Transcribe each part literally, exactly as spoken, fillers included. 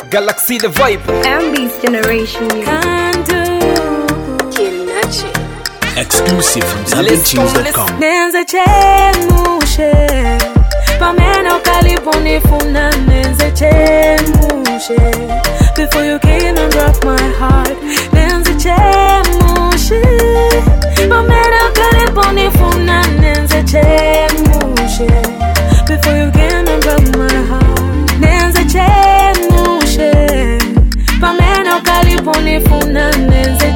Galaxy the vibe. Ambi's generation. Can do. Exclusive from Zambian Tunes dot com. Nenze chemushe Pamena ukaliponi funa nenze chemushe Before you came and broke my heart Nenze chemushe Pamena ukaliponi funa nenze chemushe Before you came and broke my heart Nenze chemushe Pamena ukaliponi funa nenze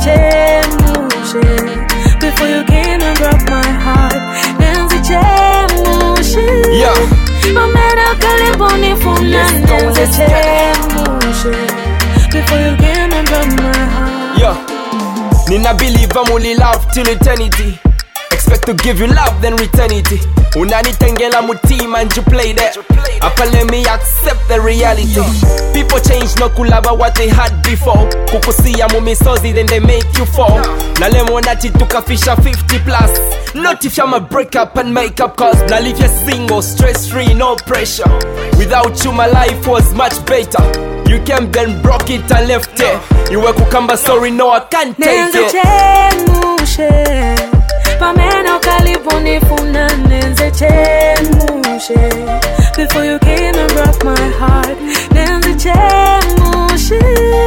chemushe Before you came and broke my heart Nenze chemushe Yeah. Pamena ukaliponi funa nenze chemushe Before you came and broke my heart Yeah. Nina believe I'm only love till eternity. Expect to give you love then return it. Unanitengela mutima and you play that. Apa let me accept the reality. People change no kulaba what they had before. Kukusia mumisozi then they make you fall. Na lemonati tukafisha fifty plus. Not if I'm a break up and make up cause. Now live your single, stress free, no pressure. Without you my life was much better. You came then broke it and left it. You were kukamba sorry no I can't take Nenze it. chemushe Pamena ukaliponi funa nenze chemushe Before you came and broke my heart Nenze chemushe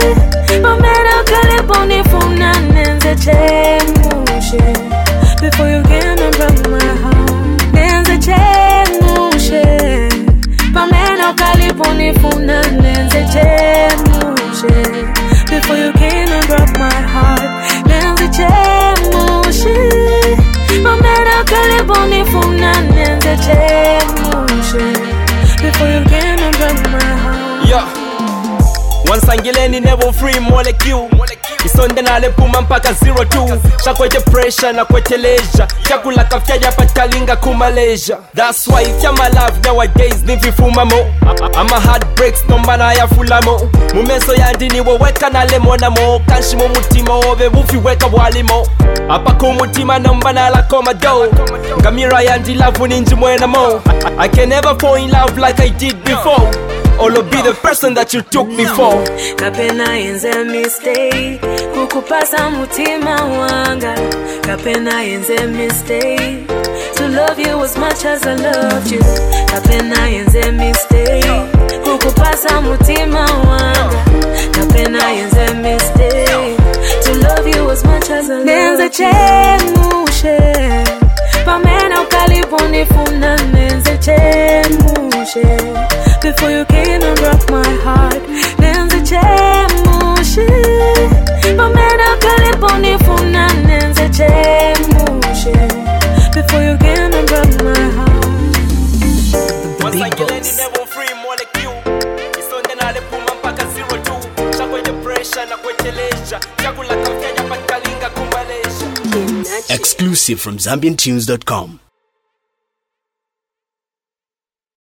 Pamena ukaliponi funa nenze chemushe Before you came and broke my heart Nenze chemushe Pamena ukaliponi funa nenze chemushe Before you came and broke my heart Nenze chemushe Pamena ukaliponi funa nenze chemushe Before you came and broke my heart Yeah. Once angileni never free molecule. Isonde nale puma mpaka zero two. Shakwete pressure na kwete leisure. Chakula kafyaja patalinga kumaleisha. That's why if you're my love nowadays nivifuma mo. Ama heartbreaks no mana ya fulamo. Mumeso yandini weweka na lemona mo. Kanshi mo mutima obe bufi weka walimo. Apa kumutima nomba na la komado. Ngamira yandi love ninji mwena mo. I can never fall in love like I did before. Or be the person that you took before. Kapena yenze mistake Kukupasa mutima wanga Kapena yenze mistake To love you as much as I loved you Kapena yenze mistake Kukupasa mutima wanga Kapena yenze mistake To love you as much as I loved you Nenze chemushe Pamena ukaliponi funa nenze chemushe Before you came and broke my heart Nenze chemushe Pamena ukaliponi funa nenze chemushe Before you came and broke my heart Once angileni never free molecule. Isonde nale puma mpaka zero two. Shakwete pressure na kwete leisure. Chakula kafyaja patalinga kumaleisha. Exclusive from Zambian Tunes dot com.